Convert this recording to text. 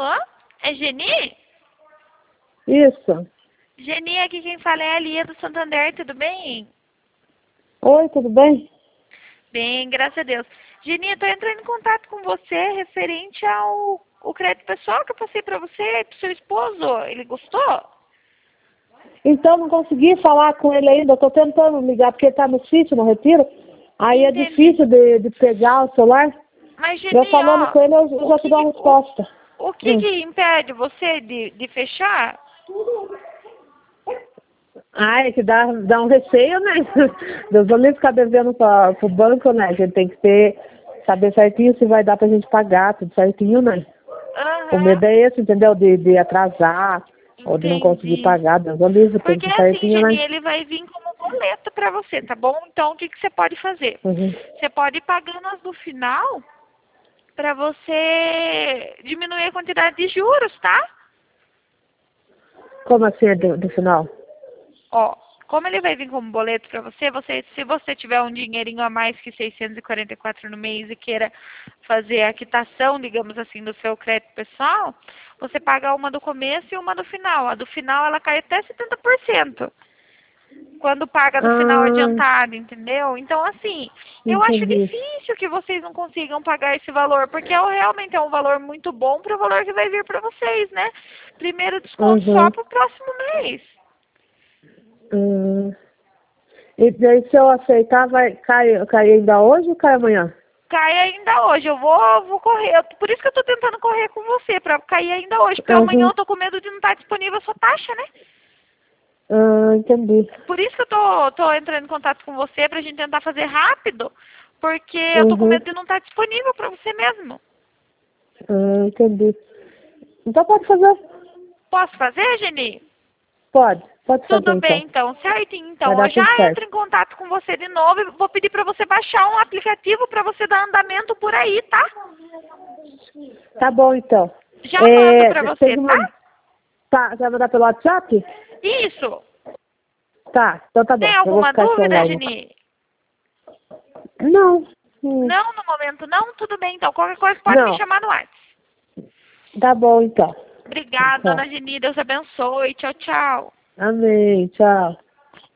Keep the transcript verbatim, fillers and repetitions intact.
Alô? É Geni? Isso. Geni, aqui quem fala é a Lia do Santander, tudo bem? Oi, tudo bem? Bem, graças a Deus. Geni, eu tô entrando em contato com você referente ao o crédito pessoal que eu passei pra você e pro seu esposo. Ele gostou? Então, não consegui falar com ele ainda. Estou tentando ligar, porque ele está no sítio, no retiro. Aí Entendi. é difícil de, de pegar o celular. Mas, Geni, Eu falando ó, com ele, eu, eu o já que, te dou que- uma resposta. o, o que Hum. que impede você de, de fechar? Ah, é que dá, dá um receio, né? Deus não me ficar devendo para o banco, né? A gente tem que ter, saber certinho se vai dar pra gente pagar, tudo certinho, né? O Aham, medo é esse, entendeu? De, de atrasar, ou de não conseguir entendi. pagar. Deus não livre, tem Porque que ser assim, certinho, Geni, né? ele vai vir como boleto pra você, tá bom? Então, o que que você pode fazer? Uhum. Você pode ir pagando as do final pra você diminuir a quantidade de juros, tá? Como assim é do, do final? Ó, como ele vai vir como boleto pra você, você, se você tiver um dinheirinho a mais que seiscentos e quarenta e quatro no mês e queira fazer a quitação, digamos assim, do seu crédito pessoal, você paga uma do começo e uma do final. A do final, ela cai até setenta por cento. Quando paga no final Ah, adiantado, entendeu? Então, assim, eu acho entendi. difícil que vocês não consigam pagar esse valor, porque é, realmente é um valor muito bom para o valor que vai vir para vocês, né? Primeiro desconto só Uhum. para o próximo mês. Hum. E daí se eu aceitar, vai cair, cair ainda hoje ou cai amanhã? Cai ainda hoje, eu vou, vou correr. Eu- Por isso que eu tô tentando correr com você, para cair ainda hoje, porque amanhã Uhum. eu tô com medo de não estar disponível a sua taxa, né? Ah, entendi. Por isso que eu tô, tô entrando em contato com você, pra gente tentar fazer rápido, porque eu tô com Uhum. medo de não estar disponível para você mesmo. Ah, entendi. Então pode fazer. Posso fazer, Geni? Pode. Pode fazer Tudo então. bem, então. Certinho, Vai então. Eu dar tudo já entro certo. em contato com você de novo e vou pedir para você baixar um aplicativo para você dar andamento por aí, tá? Tá bom então. Já mando para É, tem você, que tá? mandar. Tá, você vai mandar pelo WhatsApp? Isso. Tá, então tá Tem bom. Eu vou alguma ficar aqui dúvida, online. Geni? Não. Hum. Não, no momento não? Tudo bem, então. Qualquer coisa pode me Não. chamar no WhatsApp. Tá bom então. Obrigada, dona Tchau. Geni. Deus abençoe. Tchau, tchau. Amém. Tchau.